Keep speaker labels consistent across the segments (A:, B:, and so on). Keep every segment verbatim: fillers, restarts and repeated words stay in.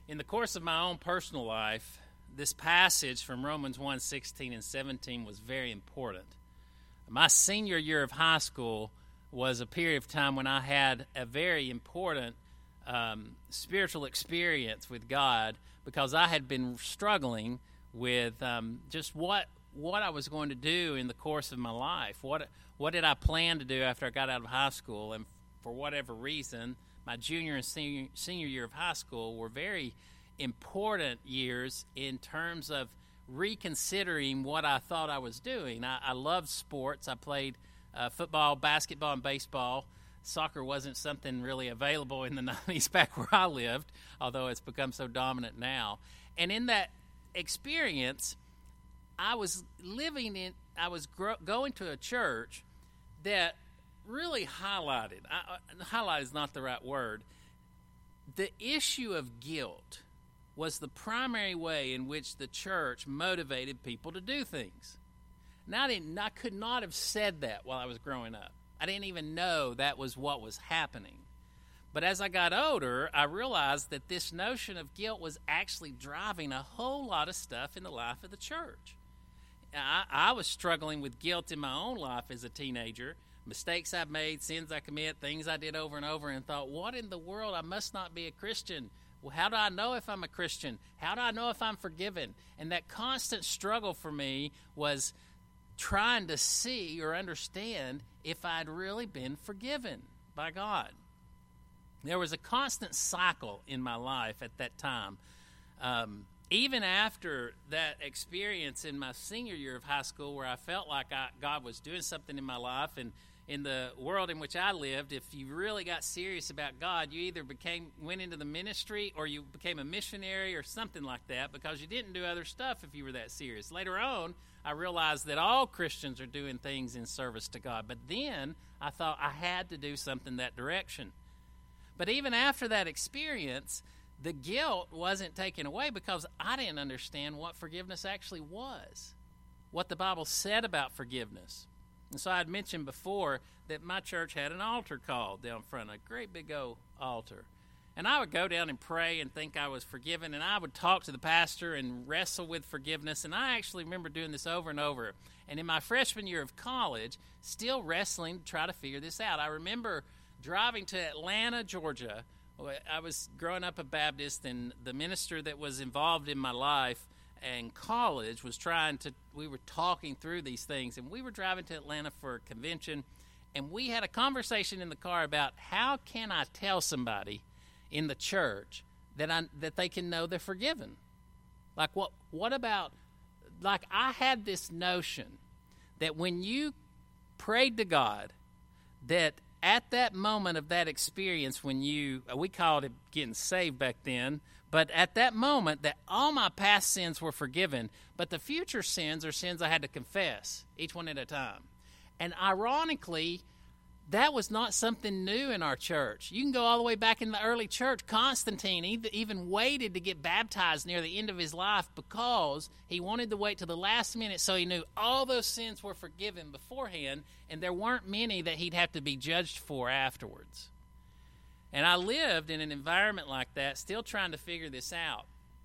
A: In the course of my own personal life, this passage from Romans one sixteen and seventeen was very important. My senior year of high school was a period of time when I had a very important um, spiritual experience with God, because I had been struggling with um, just what what I was going to do in the course of my life. What what did I plan to do after I got out of high school? And for whatever reason, my junior and senior, senior year of high school were very important years in terms of reconsidering what I thought I was doing. I, I loved sports. I played uh, football, basketball, and baseball. Soccer wasn't something really available in the nineties back where I lived, although it's become so dominant now. And in that experience, I was living in, I was gro- going to a church that really highlighted, I, uh, highlight is not the right word, the issue of guilt was the primary way in which the church motivated people to do things. Now, I, didn't, I could not have said that while I was growing up. I didn't even know that was what was happening. But as I got older, I realized that this notion of guilt was actually driving a whole lot of stuff in the life of the church. I, I was struggling with guilt in my own life as a teenager, mistakes I've made, sins I commit, things I did over and over, and thought, what in the world? I must not be a Christian. Well, how do I know if I'm a Christian? How do I know if I'm forgiven? And that constant struggle for me was trying to see or understand if I'd really been forgiven by God. There was a constant cycle in my life at that time. Um, even after that experience in my senior year of high school, where I felt like I, God was doing something in my life, and in the world in which I lived, if you really got serious about God, you either became went into the ministry or you became a missionary or something like that, because you didn't do other stuff if you were that serious. Later on, I realized that all Christians are doing things in service to God. But then I thought I had to do something that direction. But even after that experience, the guilt wasn't taken away, because I didn't understand what forgiveness actually was, what the Bible said about forgiveness. And so I had mentioned before that my church had an altar call down front, a great big old altar. And I would go down and pray and think I was forgiven, and I would talk to the pastor and wrestle with forgiveness. And I actually remember doing this over and over. And in my freshman year of college, still wrestling to try to figure this out. I remember driving to Atlanta, Georgia. I was growing up a Baptist, and the minister that was involved in my life and college was trying to, we were talking through these things, and we were driving to Atlanta for a convention, and we had a conversation in the car about how can I tell somebody in the church that I that they can know they're forgiven. Like, what what about, like, I had this notion that when you prayed to God, that at that moment of that experience, when you, we called it getting saved back then, but at that moment, that all my past sins were forgiven, but the future sins are sins I had to confess, each one at a time. And ironically, that was not something new in our church. You can go all the way back in the early church. Constantine even waited to get baptized near the end of his life because he wanted to wait till the last minute, so he knew all those sins were forgiven beforehand, and there weren't many that he'd have to be judged for afterwards. And I lived in an environment like that, still trying to figure this out.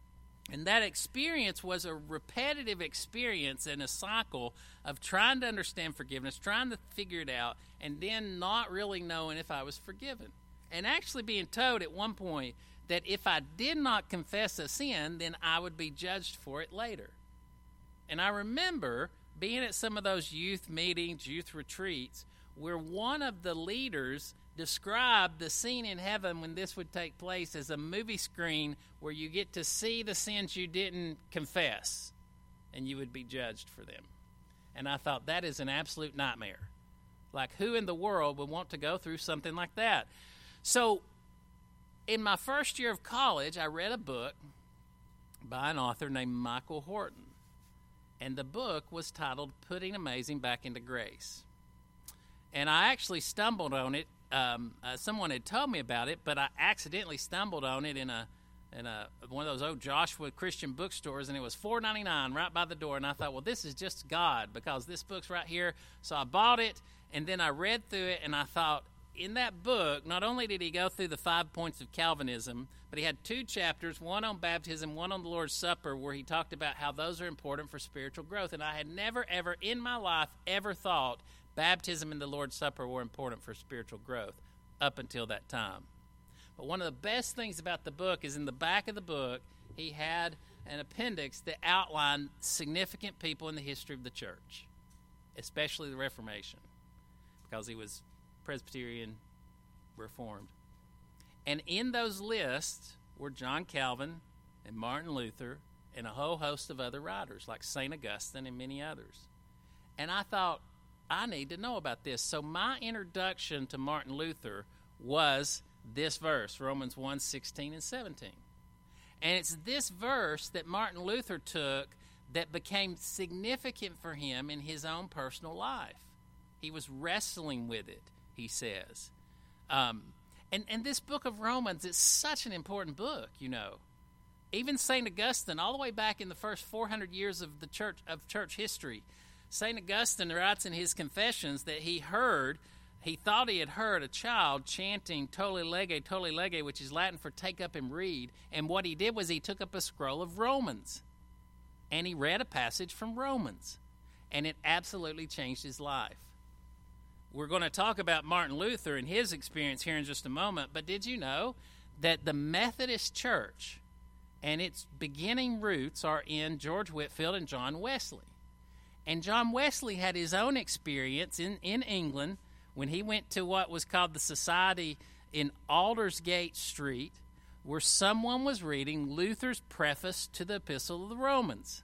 A: And that experience was a repetitive experience and a cycle of trying to understand forgiveness, trying to figure it out, and then not really knowing if I was forgiven. And actually being told at one point that if I did not confess a sin, then I would be judged for it later. And I remember being at some of those youth meetings, youth retreats, where one of the leaders described the scene in heaven when this would take place as a movie screen where you get to see the sins you didn't confess, and you would be judged for them. And I thought, that is an absolute nightmare. Like, who in the world would want to go through something like that? So in my first year of college, I read a book by an author named Michael Horton. And the book was titled Putting Amazing Back into Grace. And I actually stumbled on it. Um, uh, someone had told me about it, but I accidentally stumbled on it in a in a one of those old Joshua Christian bookstores, and it was four ninety-nine right by the door. And I thought, well, this is just God, because this book's right here. So I bought it, and then I read through it, and I thought, in that book, not only did he go through the five points of Calvinism, but he had two chapters, one on baptism, one on the Lord's Supper, where he talked about how those are important for spiritual growth. And I had never, ever in my life ever thought baptism and the Lord's Supper were important for spiritual growth up until that time. But one of the best things about the book is in the back of the book, he had an appendix that outlined significant people in the history of the church, especially the Reformation, because he was Presbyterian, Reformed. And in those lists were John Calvin and Martin Luther and a whole host of other writers like Saint Augustine and many others. And I thought, I need to know about this. So my introduction to Martin Luther was this verse, Romans one, sixteen and seventeen. And it's this verse that Martin Luther took that became significant for him in his own personal life. He was wrestling with it, he says. Um, and, and this book of Romans is such an important book, you know. Even Saint Augustine, all the way back in the first four hundred years of the church of church history, Saint Augustine writes in his Confessions that he heard, he thought he had heard a child chanting Tole Lege, Tole Lege, which is Latin for take up and read. And what he did was he took up a scroll of Romans, and he read a passage from Romans, and it absolutely changed his life. We're going to talk about Martin Luther and his experience here in just a moment, but did you know that the Methodist Church and its beginning roots are in George Whitefield and John Wesley? And John Wesley had his own experience in, in England when he went to what was called the Society in Aldersgate Street, where someone was reading Luther's preface to the Epistle of the Romans.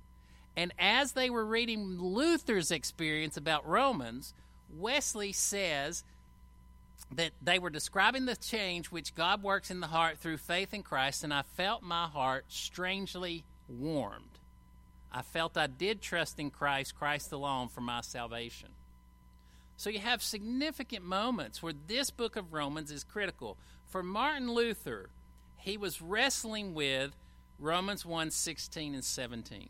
A: And as they were reading Luther's experience about Romans, Wesley says that they were describing the change which God works in the heart through faith in Christ, and I felt my heart strangely warmed. I felt I did trust in Christ, Christ alone, for my salvation. So you have significant moments where this book of Romans is critical. For Martin Luther, he was wrestling with Romans one, sixteen and seventeen.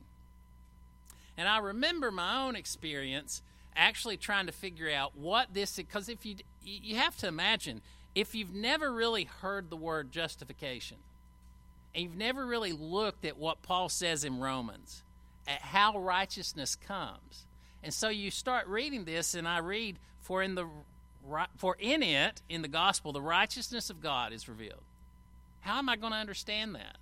A: And I remember my own experience actually trying to figure out what this, because if you you have to imagine, if you've never really heard the word justification, and you've never really looked at what Paul says in Romans, at how righteousness comes, and so you start reading this, and I read, for in the for in it, in the gospel, the righteousness of God is revealed. How am I going to understand that?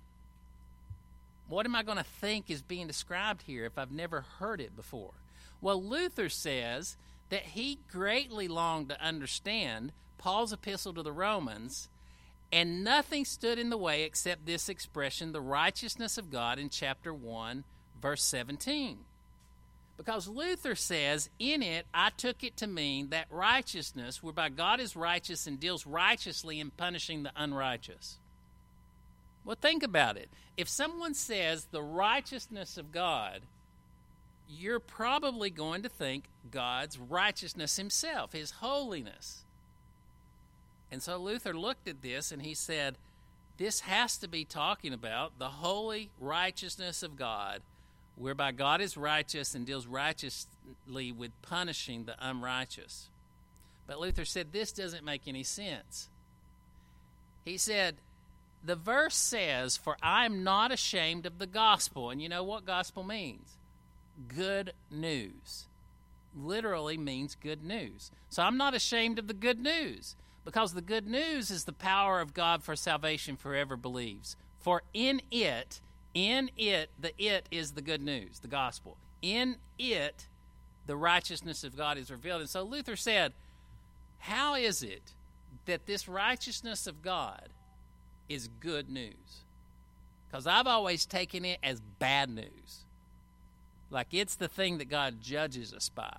A: What am I going to think is being described here if I've never heard it before? Well, Luther says that he greatly longed to understand Paul's epistle to the Romans, and nothing stood in the way except this expression, the righteousness of God, in chapter one, verse seventeen. Because Luther says, in it, I took it to mean that righteousness, whereby God is righteous and deals righteously in punishing the unrighteous. Well, think about it. If someone says the righteousness of God, you're probably going to think God's righteousness himself, his holiness. And so Luther looked at this and he said, this has to be talking about the holy righteousness of God, whereby God is righteous and deals righteously with punishing the unrighteous. But Luther said this doesn't make any sense. He said, the verse says, for I am not ashamed of the gospel. And you know what gospel means? Good news. Literally means good news. So I'm not ashamed of the good news, because the good news is the power of God for salvation for whoever believes. For in it, in it, the it is the good news, the gospel. In it, the righteousness of God is revealed. And so Luther said, how is it that this righteousness of God is good news? Because I've always taken it as bad news. Like it's the thing that God judges us by.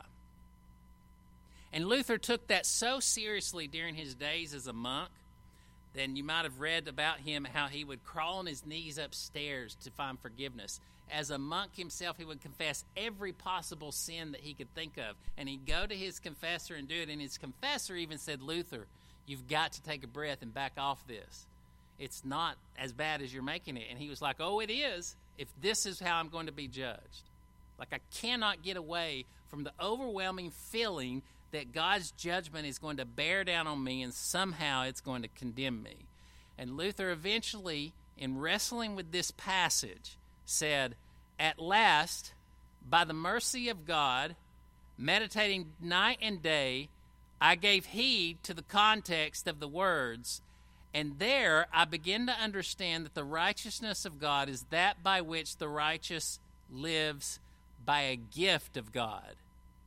A: And Luther took that so seriously during his days as a monk. Then you might have read about him, how he would crawl on his knees upstairs to find forgiveness. As a monk himself, he would confess every possible sin that he could think of. And he'd go to his confessor and do it. And his confessor even said, Luther, you've got to take a breath and back off this. It's not as bad as you're making it. And he was like, oh, it is, if this is how I'm going to be judged. Like I cannot get away from the overwhelming feeling that God's judgment is going to bear down on me and somehow it's going to condemn me. And Luther eventually, in wrestling with this passage, said, "At last, by the mercy of God, meditating night and day, I gave heed to the context of the words, and there I begin to understand that the righteousness of God is that by which the righteous lives by a gift of God."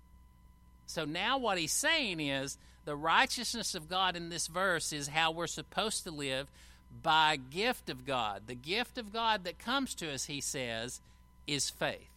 A: So now what he's saying is the righteousness of God in this verse is how we're supposed to live by a gift of God. The gift of God that comes to us, he says, is faith.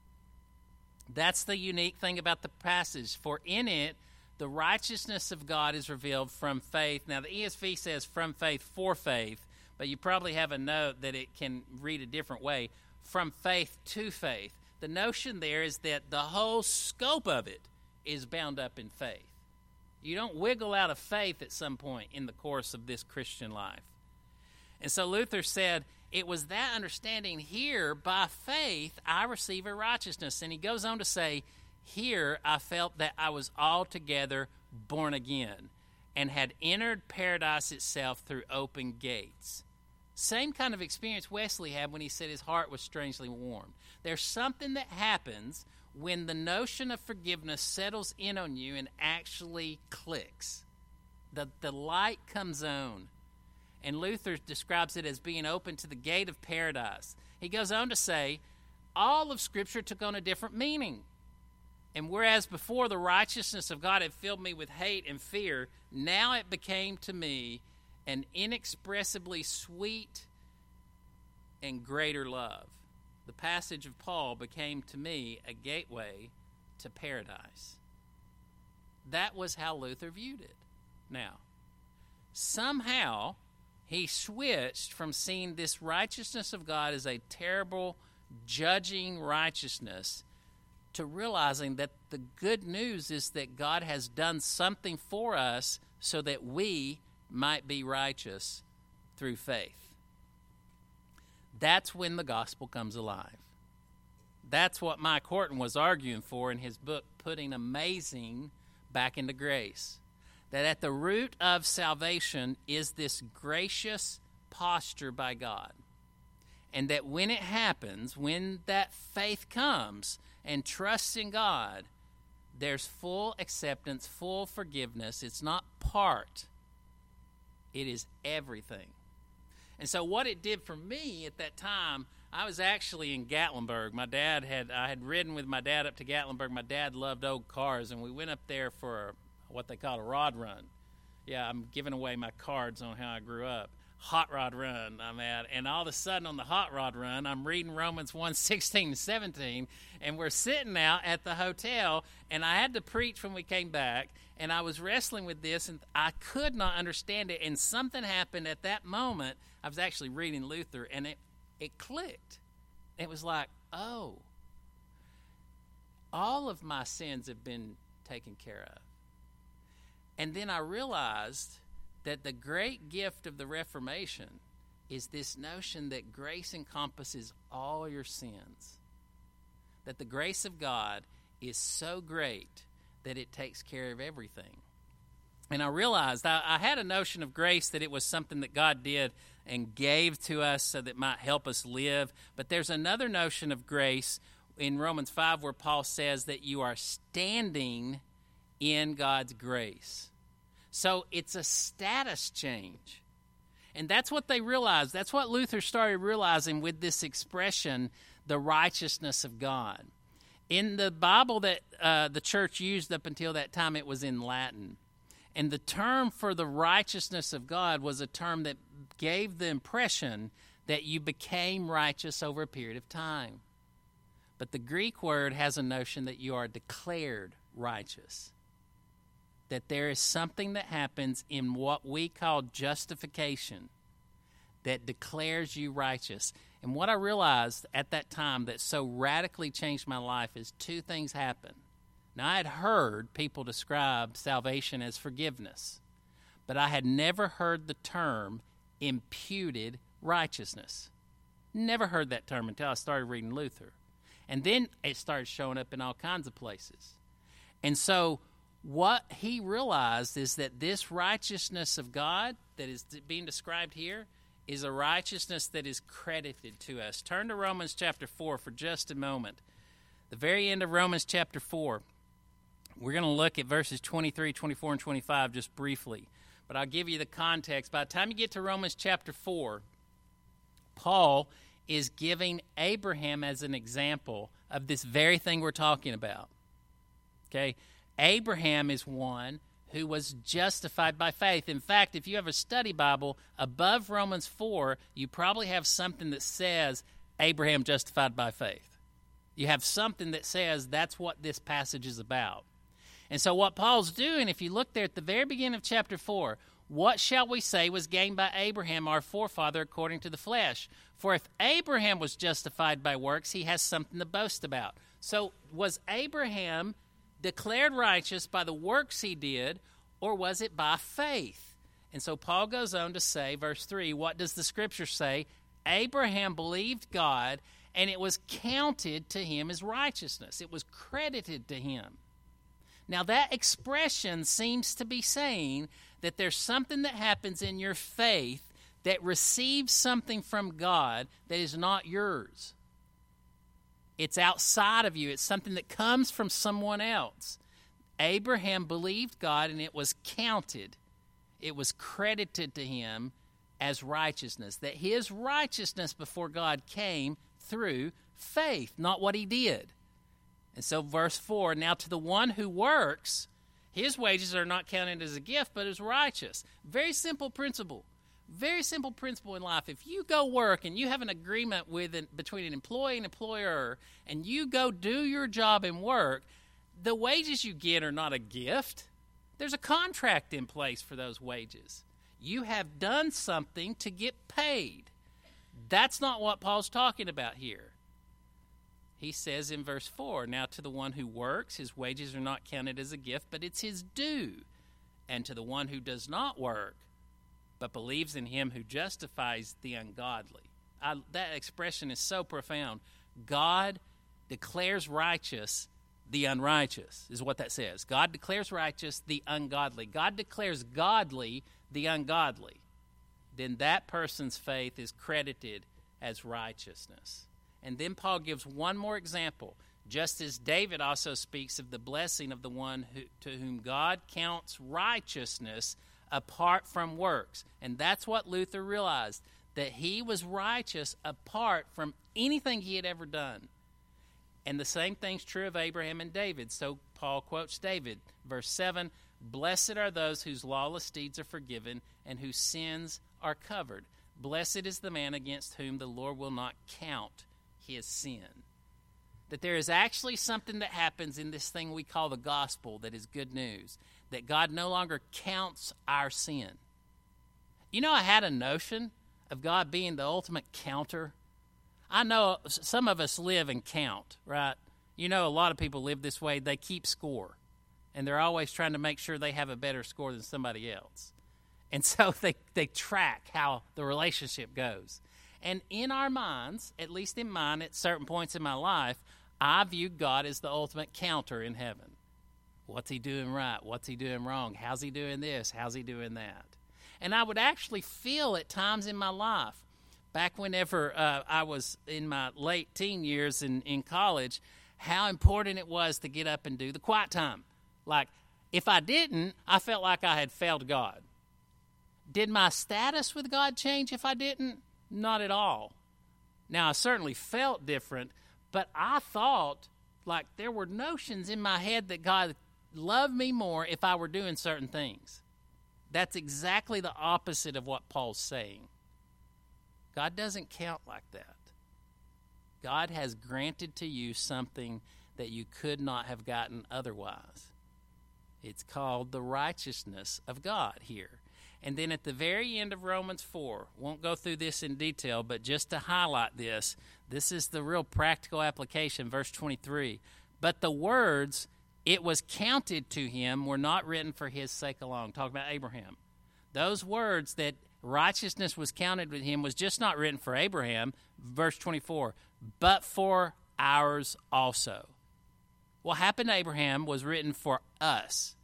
A: That's the unique thing about the passage. For in it, the righteousness of God is revealed from faith. Now, the E S V says from faith for faith, but you probably have a note that it can read a different way. From faith to faith. The notion there is that the whole scope of it is bound up in faith. You don't wiggle out of faith at some point in the course of this Christian life. And so Luther said, it was that understanding here, by faith, I receive a righteousness. And he goes on to say, here I felt that I was altogether born again and had entered paradise itself through open gates. Same kind of experience Wesley had when he said his heart was strangely warmed. There's something that happens when the notion of forgiveness settles in on you and actually clicks. The, the light comes on. And Luther describes it as being open to the gate of paradise. He goes on to say, all of Scripture took on a different meaning. And whereas before the righteousness of God had filled me with hate and fear, now it became to me an inexpressibly sweet and greater love. The passage of Paul became to me a gateway to paradise. That was how Luther viewed it. Now, somehow he switched from seeing this righteousness of God as a terrible, judging righteousness to realizing that the good news is that God has done something for us so that we might be righteous through faith. That's when the gospel comes alive. That's what Mike Horton was arguing for in his book, Putting Amazing Back into Grace. That at the root of salvation is this gracious posture by God. And that when it happens, when that faith comes and trusts in God, there's full acceptance, full forgiveness. It's not part. It is everything. And so what it did for me at that time, I was actually in Gatlinburg. My dad had, I had ridden with my dad up to Gatlinburg. My dad loved old cars, and we went up there for what they call a rod run. Yeah, I'm giving away my cards on how I grew up. Hot rod run I'm at, and all of a sudden on the hot rod run, I'm reading Romans one, sixteen and seventeen, and we're sitting out at the hotel, and I had to preach when we came back, and I was wrestling with this, and I could not understand it, and something happened at that moment. I was actually reading Luther, and it, it clicked. It was like, oh, all of my sins have been taken care of. And then I realized that the great gift of the Reformation is this notion that grace encompasses all your sins. That the grace of God is so great that it takes care of everything. And I realized I, I had a notion of grace that it was something that God did and gave to us so that it might help us live. But there's another notion of grace in Romans five where Paul says that you are standing in God's grace. So it's a status change. And that's what they realized. That's what Luther started realizing with this expression, the righteousness of God. In the Bible that uh, the church used up until that time, it was in Latin. And the term for the righteousness of God was a term that gave the impression that you became righteous over a period of time. But the Greek word has a notion that you are declared righteous. That there is something that happens in what we call justification that declares you righteous. And what I realized at that time that so radically changed my life is two things happen. Now, I had heard people describe salvation as forgiveness, but I had never heard the term imputed righteousness. Never heard that term until I started reading Luther. And then it started showing up in all kinds of places. And so what he realized is that this righteousness of God that is being described here is a righteousness that is credited to us. Turn to Romans chapter four for just a moment. The very end of Romans chapter four, we're going to look at verses twenty-three, twenty-four, and twenty-five just briefly. But I'll give you the context. By the time you get to Romans chapter four, Paul is giving Abraham as an example of this very thing we're talking about. Okay? Abraham is one who was justified by faith. In fact, if you have a study Bible, above Romans four, you probably have something that says Abraham justified by faith. You have something that says that's what this passage is about. And so what Paul's doing, if you look there at the very beginning of chapter four, what shall we say was gained by Abraham, our forefather, according to the flesh? For if Abraham was justified by works, he has something to boast about. So was Abraham declared righteous by the works he did, or was it by faith? And so Paul goes on to say, verse three, what does the Scripture say? Abraham believed God, and it was counted to him as righteousness. It was credited to him. Now that expression seems to be saying that there's something that happens in your faith that receives something from God that is not yours. It's outside of you. It's something that comes from someone else. Abraham believed God, and it was counted. It was credited to him as righteousness, that his righteousness before God came through faith, not what he did. And so verse four, now to the one who works, his wages are not counted as a gift, but as righteous. Very simple principle. Very simple principle in life. If you go work and you have an agreement with an, between an employee and employer, and you go do your job and work, the wages you get are not a gift. There's a contract in place for those wages. You have done something to get paid. That's not what Paul's talking about here. He says in verse four, now to the one who works, his wages are not counted as a gift, but it's his due. And to the one who does not work, but believes in him who justifies the ungodly. I, that expression is so profound. God declares righteous the unrighteous, is what that says. God declares righteous the ungodly. God declares godly the ungodly. Then that person's faith is credited as righteousness. And then Paul gives one more example, just as David also speaks of the blessing of the one who, to whom God counts righteousness apart from works. And that's what Luther realized, that he was righteous apart from anything he had ever done. And the same thing's true of Abraham and David. So Paul quotes David, verse seven, blessed are those whose lawless deeds are forgiven and whose sins are covered. Blessed is the man against whom the Lord will not count his sin. That there is actually something that happens in this thing we call the gospel that is good news, that God no longer counts our sin. You know, I had a notion of God being the ultimate counter. I know some of us live and count, right? You know, a lot of people live this way. They keep score, and they're always trying to make sure they have a better score than somebody else. And so they, they track how the relationship goes. And in our minds, at least in mine, at certain points in my life, I view God as the ultimate counter in heaven. What's he doing right? What's he doing wrong? How's he doing this? How's he doing that? And I would actually feel at times in my life, back whenever uh, I was in my late teen years in, in college, how important it was to get up and do the quiet time. Like, if I didn't, I felt like I had failed God. Did my status with God change if I didn't? Not at all. Now, I certainly felt different, but I thought like there were notions in my head that God loved me more if I were doing certain things. That's exactly the opposite of what Paul's saying. God doesn't count like that. God has granted to you something that you could not have gotten otherwise. It's called the righteousness of God here. And then at the very end of Romans four, won't go through this in detail, but just to highlight this, this is the real practical application, verse twenty-three. But the words, it was counted to him, were not written for his sake alone. Talking about Abraham. Those words that righteousness was counted with him was just not written for Abraham, verse twenty-four, but for ours also. What happened to Abraham was written for us.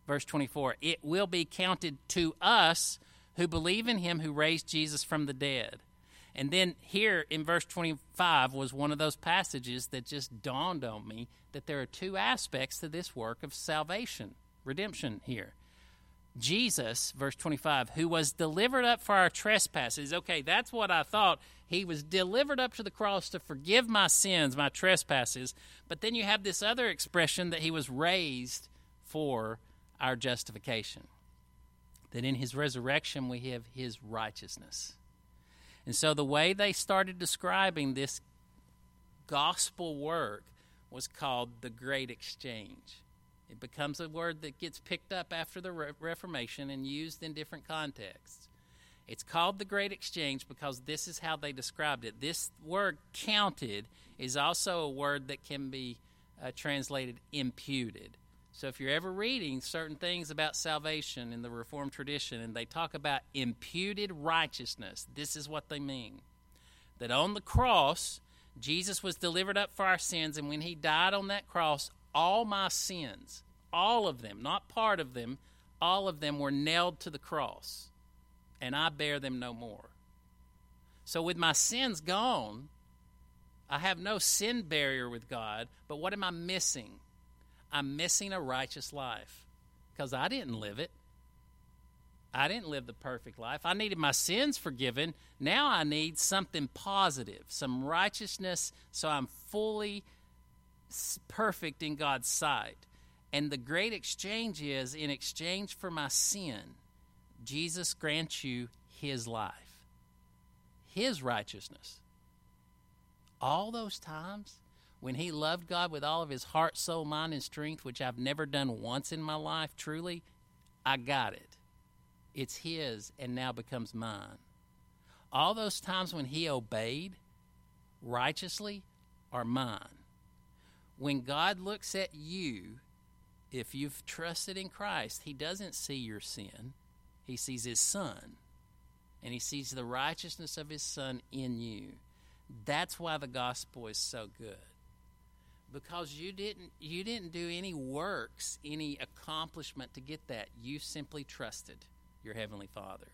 A: verse twenty-four, it will be counted to us who believe in him who raised Jesus from the dead. And then here in verse twenty-five was one of those passages that just dawned on me that there are two aspects to this work of salvation, redemption here. Jesus, verse twenty-five, who was delivered up for our trespasses. Okay, that's what I thought. He was delivered up to the cross to forgive my sins, my trespasses. But then you have this other expression that he was raised for our justification. That in his resurrection we have his righteousness. And so the way they started describing this gospel work was called the Great Exchange. It becomes a word that gets picked up after the Re- Reformation and used in different contexts. It's called the Great Exchange because this is how they described it. This word counted is also a word that can be uh, translated imputed. So if you're ever reading certain things about salvation in the Reformed tradition and they talk about imputed righteousness, this is what they mean. That on the cross, Jesus was delivered up for our sins, and when he died on that cross, all my sins, all of them, not part of them, all of them were nailed to the cross, and I bear them no more. So with my sins gone, I have no sin barrier with God, but what am I missing? I'm missing a righteous life because I didn't live it. I didn't live the perfect life. I needed my sins forgiven. Now I need something positive, some righteousness, so I'm fully perfect in God's sight. And the great exchange is, in exchange for my sin, Jesus grants you his life, his righteousness. All those times when he loved God with all of his heart, soul, mind, and strength, which I've never done once in my life, truly, I got it. It's his and now becomes mine. All those times when he obeyed righteously are mine. When God looks at you, if you've trusted in Christ, he doesn't see your sin. He sees his son, and he sees the righteousness of his son in you. That's why the gospel is so good. Because you didn't you didn't do any works, any accomplishment to get that. You simply trusted your Heavenly Father.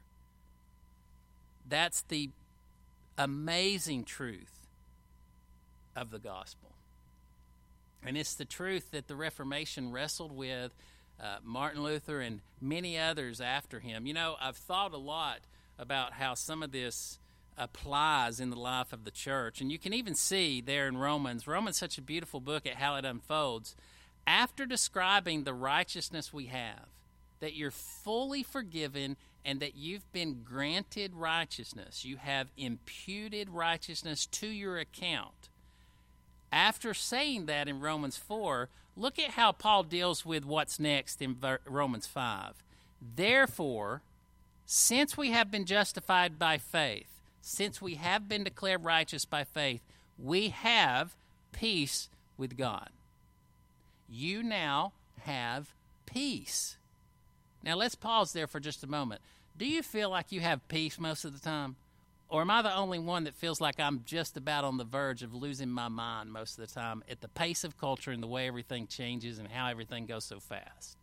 A: That's the amazing truth of the gospel. And it's the truth that the Reformation wrestled with, uh, Martin Luther and many others after him. You know, I've thought a lot about how some of this applies in the life of the church. And you can even see there in Romans, Romans is such a beautiful book at how it unfolds. After describing the righteousness we have, that you're fully forgiven and that you've been granted righteousness, you have imputed righteousness to your account. After saying that in Romans four, look at how Paul deals with what's next in Romans five. Therefore, since we have been justified by faith, since we have been declared righteous by faith, we have peace with God. You now have peace. Now let's pause there for just a moment. Do you feel like you have peace most of the time? Or am I the only one that feels like I'm just about on the verge of losing my mind most of the time at the pace of culture and the way everything changes and how everything goes so fast?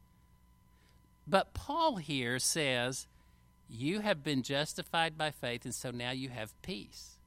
A: But Paul here says, you have been justified by faith, and so now you have peace.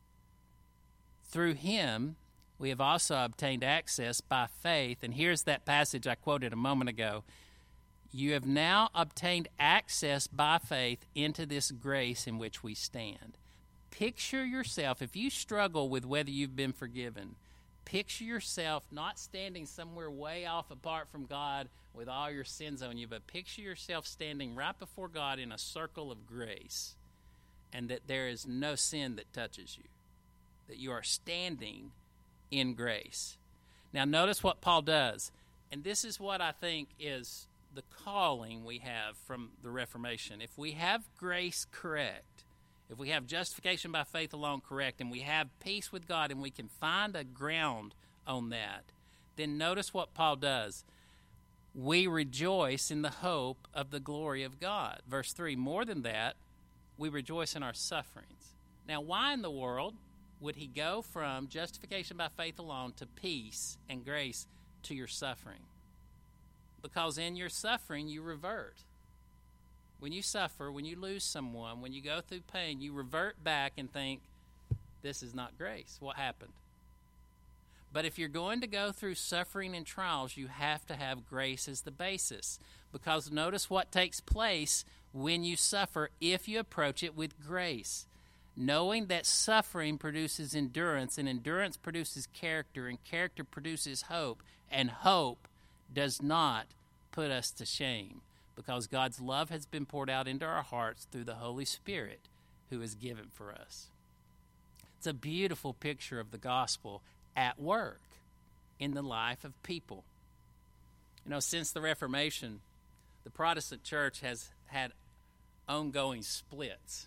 A: Through him, we have also obtained access by faith. And here's that passage I quoted a moment ago. You have now obtained access by faith into this grace in which we stand. Picture yourself, if you struggle with whether you've been forgiven, picture yourself not standing somewhere way off apart from God with all your sins on you, but picture yourself standing right before God in a circle of grace, and that there is no sin that touches you, that you are standing in grace. Now notice what Paul does, and this is what I think is the calling we have from the Reformation. If we have grace correct, if we have justification by faith alone correct, and we have peace with God, and we can find a ground on that, then notice what Paul does. We rejoice in the hope of the glory of God. Verse three, more than that, we rejoice in our sufferings. Now, why in the world would he go from justification by faith alone to peace and grace to your suffering? because in your suffering you revert. When you suffer, when you lose someone, when you go through pain, you revert back and think, this is not grace. What happened? But if you're going to go through suffering and trials, you have to have grace as the basis. Because notice what takes place when you suffer if you approach it with grace. Knowing that suffering produces endurance, and endurance produces character, and character produces hope, and hope does not put us to shame, because God's love has been poured out into our hearts through the Holy Spirit who is given for us. It's a beautiful picture of the gospel at work in the life of people. You know, since the Reformation, the Protestant church has had ongoing splits.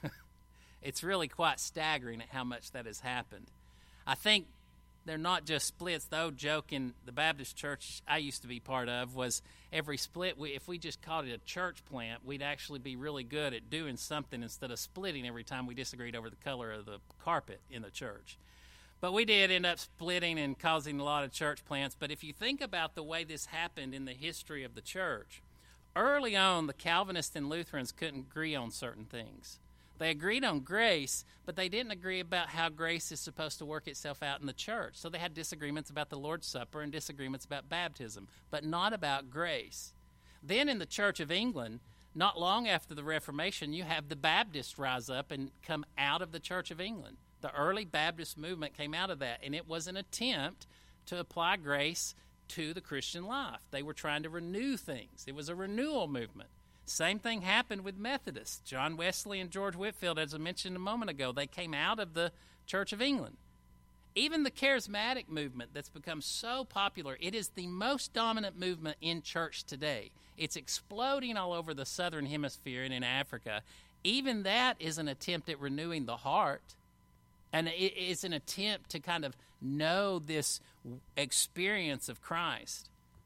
A: It's really quite staggering at how much that has happened. I think they're not just splits. The old joke in the Baptist church I used to be part of was every split, we, if we just called it a church plant, we'd actually be really good at doing something instead of splitting every time we disagreed over the color of the carpet in the church. But we did end up splitting and causing a lot of church plants. But if you think about the way this happened in the history of the church, early on the Calvinists and Lutherans couldn't agree on certain things. They agreed on grace, but they didn't agree about how grace is supposed to work itself out in the church. So they had disagreements about the Lord's Supper and disagreements about baptism, but not about grace. Then in the Church of England, not long after the Reformation, you have the Baptists rise up and come out of the Church of England. The early Baptist movement came out of that, and it was an attempt to apply grace to the Christian life. They were trying to renew things. It was a renewal movement. Same thing happened with Methodists. John Wesley and George Whitefield, as I mentioned a moment ago, they came out of the Church of England. Even the charismatic movement that's become so popular, it is the most dominant movement in church today. It's exploding all over the southern hemisphere and in Africa. Even that is an attempt at renewing the heart. And it is an attempt to kind of know this experience of Christ.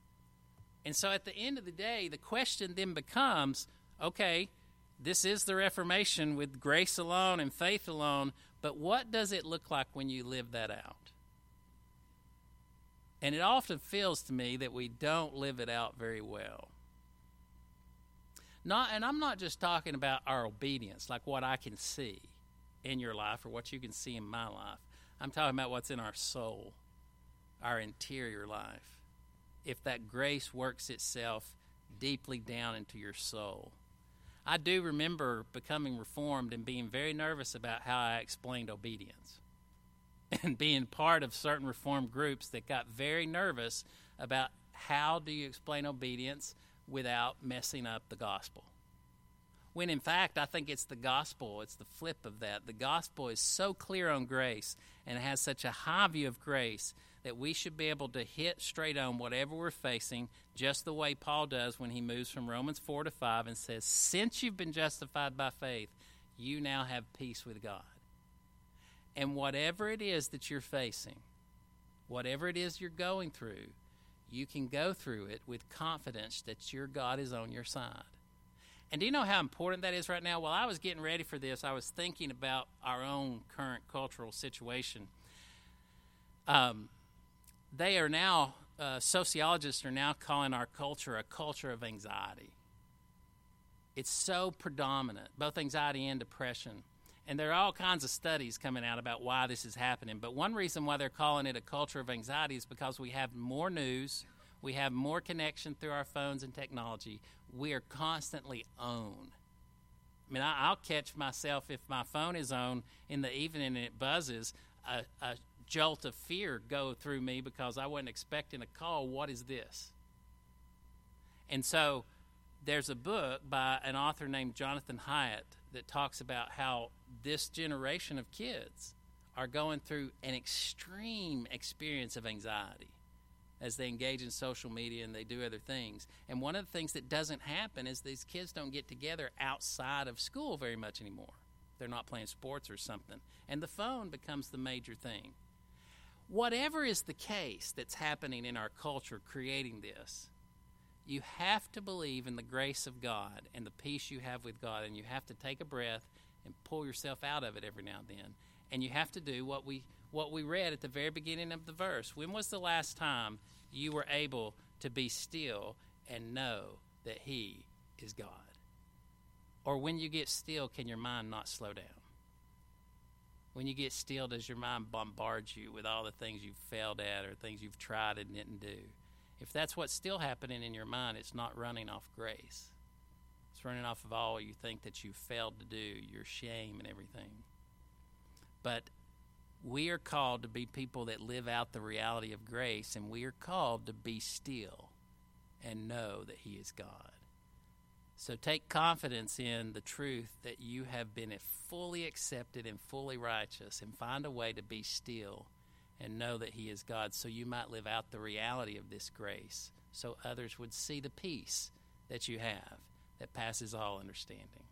A: And so at the end of the day, the question then becomes, okay, this is the Reformation with grace alone and faith alone, but what does it look like when you live that out? And it often feels to me that we don't live it out very well. Not, and I'm not just talking about our obedience, like what I can see in your life or what you can see in my life. I'm talking about what's in our soul, our interior life. If that grace works itself deeply down into your soul. I do remember becoming reformed and being very nervous about how I explained obedience. And being part of certain reformed groups that got very nervous about how do you explain obedience without messing up the gospel. When in fact, I think it's the gospel, it's the flip of that. The gospel is so clear on grace and has such a high view of grace that we should be able to hit straight on whatever we're facing, just the way Paul does when he moves from Romans four to five and says, since you've been justified by faith, you now have peace with God. And whatever it is that you're facing, whatever it is you're going through, you can go through it with confidence that your God is on your side. And do you know how important that is right now? While I was getting ready for this, I was thinking about our own current cultural situation. Um, they are now, uh, sociologists are now calling our culture a culture of anxiety. It's so predominant, both anxiety and depression. And there are all kinds of studies coming out about why this is happening. But one reason why they're calling it a culture of anxiety is because we have more news, we have more connection through our phones and technology. We are constantly on. I mean, I, I'll catch myself if my phone is on in the evening and it buzzes, a, a jolt of fear go through me because I wasn't expecting a call. What is this? And so there's a book by an author named Jonathan Haidt that talks about how this generation of kids are going through an extreme experience of anxiety as they engage in social media and they do other things. And one of the things that doesn't happen is these kids don't get together outside of school very much anymore. They're not playing sports or something. And the phone becomes the major thing. Whatever is the case that's happening in our culture creating this, you have to believe in the grace of God and the peace you have with God, and you have to take a breath and pull yourself out of it every now and then. And you have to do what we what we read at the very beginning of the verse. When was the last time you were able to be still and know that he is God? Or when you get still, can your mind not slow down? When you get still, does your mind bombard you with all the things you've failed at or things you've tried and didn't do? If that's what's still happening in your mind, it's not running off grace. It's running off of all you think that you failed to do, your shame and everything. But we are called to be people that live out the reality of grace, and we are called to be still and know that he is God. So take confidence in the truth that you have been fully accepted and fully righteous, and find a way to be still and know that he is God, so you might live out the reality of this grace, so others would see the peace that you have that passes all understanding.